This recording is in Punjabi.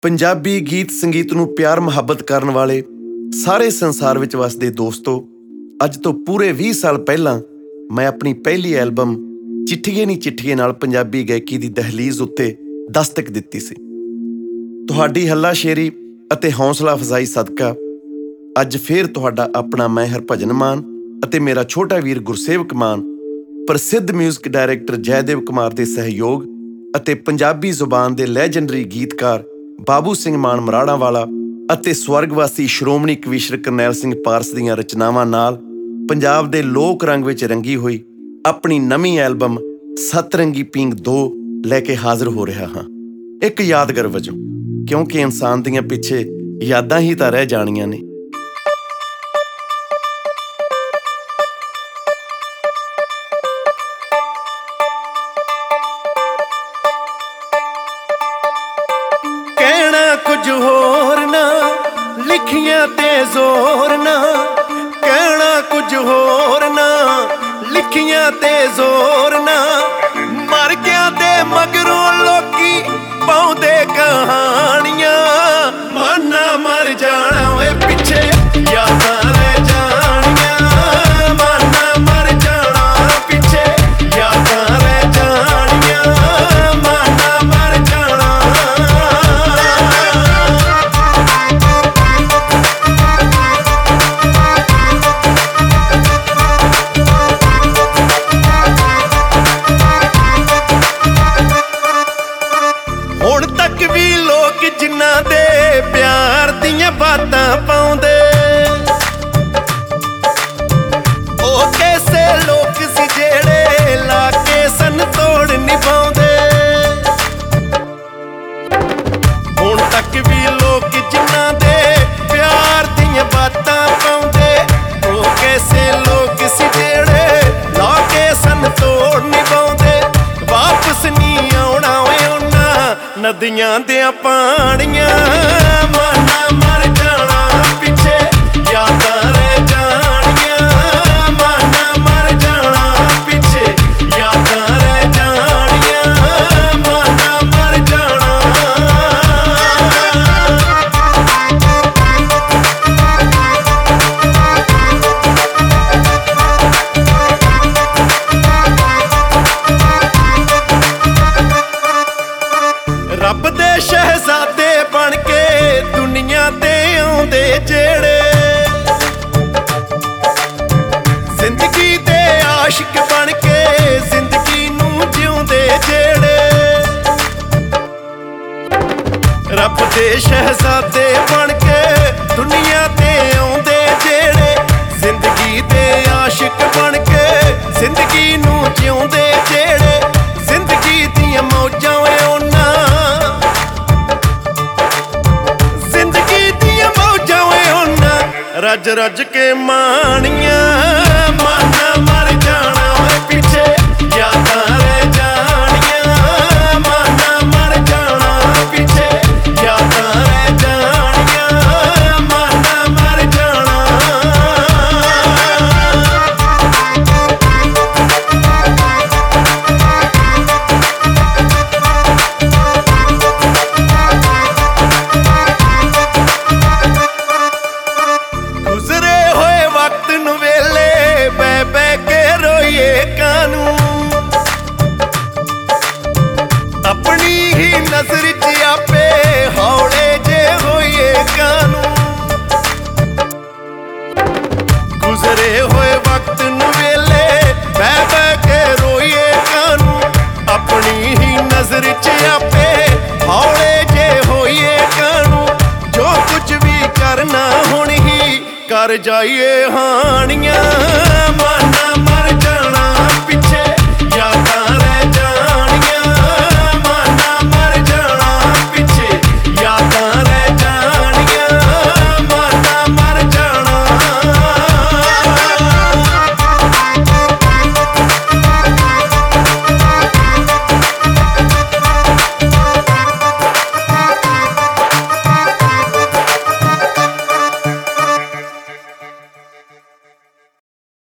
ਪੰਜਾਬੀ ਗੀਤ ਸੰਗੀਤ ਨੂੰ ਪਿਆਰ ਮੁਹੱਬਤ ਕਰਨ ਵਾਲੇ ਸਾਰੇ ਸੰਸਾਰ ਵਿੱਚ ਵਸਦੇ ਦੋਸਤੋ, ਅੱਜ ਤੋਂ ਪੂਰੇ 20 ਸਾਲ ਪਹਿਲਾਂ ਮੈਂ ਆਪਣੀ ਪਹਿਲੀ ਐਲਬਮ ਚਿੱਠੀਏ ਨੀ ਚਿੱਠੀਏ ਨਾਲ ਪੰਜਾਬੀ ਗਾਇਕੀ ਦੀ ਦਹਲੀਜ਼ ਉੱਤੇ ਦਸਤਕ ਦਿੱਤੀ ਸੀ। ਤੁਹਾਡੀ ਹੱਲਾਸ਼ੇਰੀ ਅਤੇ ਹੌਸਲਾ ਅਫਜ਼ਾਈ ਸਦਕਾ ਅੱਜ ਫੇਰ ਤੁਹਾਡਾ ਆਪਣਾ ਮੈਂ ਹਰਭਜਨ ਮਾਨ ਅਤੇ ਮੇਰਾ ਛੋਟਾ ਵੀਰ ਗੁਰਸੇਵਕ ਮਾਨ ਪ੍ਰਸਿੱਧ ਮਿਊਜ਼ਿਕ ਡਾਇਰੈਕਟਰ ਜੈਦੇਵ ਕੁਮਾਰ ਦੇ ਸਹਿਯੋਗ ਅਤੇ ਪੰਜਾਬੀ ਜ਼ੁਬਾਨ ਦੇ ਲੈਜੈਂਡਰੀ ਗੀਤਕਾਰ ਬਾਬੂ ਸਿੰਘ ਮਾਨ ਮਰਾੜਾਂਵਾਲਾ ਅਤੇ ਸਵਰਗਵਾਸੀ ਸ਼੍ਰੋਮਣੀ ਕਵੀਸ਼ਰ ਕਰਨੈਲ ਸਿੰਘ ਪਾਰਸ ਦੀਆਂ ਰਚਨਾਵਾਂ ਨਾਲ ਪੰਜਾਬ ਦੇ ਲੋਕ ਰੰਗ ਵਿੱਚ ਰੰਗੀ ਹੋਈ ਆਪਣੀ ਨਵੀਂ ਐਲਬਮ ਸਤਰੰਗੀ ਪੀਂਗ 2 ਲੈ ਕੇ ਹਾਜ਼ਰ ਹੋ ਰਿਹਾ ਹਾਂ। ਇੱਕ ਯਾਦਗਾਰ ਵਜੋਂ, ਕਿਉਂਕਿ ਇਨਸਾਨ ਦੀਆਂ ਪਿੱਛੇ ਯਾਦਾਂ ਹੀ ਤਾਂ ਰਹਿ ਜਾਣੀਆਂ ਨੇ। ਕਹਿਣਾ ਕੁਝ ਹੋਰ ਨਾ, ਲਿਖੀਆਂ ਤੇ ਜ਼ੋਰ ਨਾ, ਕਹਿਣਾ ਕੁਝ ਹੋਰ ਨਾ, ਲਿਖੀਆਂ ਤੇ ਜ਼ੋਰ ਨਾ, ਮਰ ਗਿਆ ਦੇ ਮਗਰੋਂ ਲੋਕੀ ਪਾਉਂਦੇ ਕਹਾਣੀਆਂ, ਮਾਨਾ ਮਰ ਜਾਣਾ ਓਏ ਪਿੱਛੇ ਯਾਦਾਂ ਰਹਿ ਜਾਣੀਆਂ, ਮਾਨਾ ਮਰ ਜਾਣਾ ਪਿੱਛੇ ਯਾਦਾਂ ਰਹਿ ਜਾਣੀਆਂ, ਮਾਨਾ ਮਰ ਜਾਣਾ। ਹੁਣ ਤੱਕ ਵੀ ਲੋਕ ਜਿਨ੍ਹਾਂ ਦੇ ਪਿਆਰ ਦੀਆਂ ਬਾਤਾਂ ਪਾਉਂਦੇ, ਉਹ ਕੈਸੇ ਲੋਕ ਸੀ ਜਿਹੜੇ ਲਾ ਕੇ ਸਨ ਤੋੜ ਨਿਭਾਉਂਦੇ। ਹੁਣ ਤੱਕ ਵੀ ਲੋਕ ਜਿਨ੍ਹਾਂ ਦੇ ਪਿਆਰ ਦੀਆਂ ਬਾਤਾਂ ਪਾਉਂਦੇ, ਉਹ ਕੈਸੇ ਲੋਕ ਸੀ ਜਿਹੜੇ ਲਾ ਕੇ ਸਨ ਤੋੜ ਨਿਭਾਉਂਦੇ। ਵਾਪਸ ਨਹੀਂ ਆਉਣਾ ਓਏ ਉਹਨਾਂ ਨਦੀਆਂ ਦਿਆਂ ਪਾਣੀਆਂ, ਮਾਨਾ ਮਰ ਜਾਣਾ ਪਿੱਛੇ ਯਾਦਾਂ ਰਹਿ ਜਾਣੀਆਂ, ਮਾਨਾ ਮਰ ਜਾਣਾ ਪਿੱਛੇ ਯਾਦਾਂ ਰਹਿ ਜਾਣੀਆਂ, ਮਾਨਾ ਮਰ ਜਾਣਾ। ਰੱਬ ਦੇ ਸ਼ਹਿਜ਼ਾਦੇ ਬਣ ਕੇ ਦੁਨੀਆ ਤੇ ਆਉਂਦੇ ਜਿਹੜੇ, ਜ਼ਿੰਦਗੀ ਦੇ ਆਸ਼ਿਕ ਬਣ ਕੇ ਜ਼ਿੰਦਗੀ ਨੂੰ ਜਿਉਂਦੇ ਜਿਹੜੇ। ਰੱਬ ਦੇ ਸ਼ਹਿਜ਼ਾਦੇ ਬਣ ਕੇ ਦੁਨੀਆ ਤੇ ਆਉਂਦੇ ਜਿਹੜੇ, ਜ਼ਿੰਦਗੀ ਦੇ ਆਸ਼ਿਕ ਬਣ ਕੇ ਜ਼ਿੰਦਗੀ ਨੂੰ ਜਿਉਂਦੇ ਜਿਹੜੇ। ਜ਼ਿੰਦਗੀ ਦੀਆਂ ਮੌਜਾਂ ਓਏ ਉਹਨਾਂ, ਰੱਜ ਰੱਜ ਕੇ ਮਾਣੀਆਂ, ਮਾਨਾ ਮਰ ਜਾਣਾ ਓਏ ਪਿੱਛੇ ਯਾਦਾਂ ਰਹਿ ਜਾਣੀਆਂ, ਮਾਨਾ ਮਰ ਜਾਣਾ ਪਿੱਛੇ ਯਾਦਾਂ ਰਹਿ ਜਾਣੀਆਂ, ਮਾਨਾ ਮਰ ਜਾਣਾ। ਗੁਜ਼ਰੇ ਹੋਏ ਵਕਤ ਨੂੰ ਵੇਲੇ ਬਹਿ ਬਹਿ ਕੇ ਰੋਈਏ ਕਾਨੂੰ, ਆਪਣੀ ਹੀ ਨਜ਼ਰ 'ਚ ਆਪੇ ਹੌਲੇ ਜੇ ਹੋਈਏ ਕਾਨੂੰ। ਗੁਜ਼ਰੇ ਹੋਏ ਵਕਤ ਨੂੰ ਵੇਲੇ ਬਹਿ ਬਹਿ ਕੇ ਰੋਈਏ ਕਾਨੂੰ, ਆਪਣੀ ਹੀ ਨਜ਼ਰ 'ਚ ਆਪੇ ਹੌਲੇ ਜੇ ਹੋਈਏ ਕਾਨੂੰ। ਜੋ ਕੁਝ ਵੀ ਕਰਨਾ ਹੁਣ ਹੀ ਕਰ ਜਾਈਏ ਹਾਣੀਆਂ।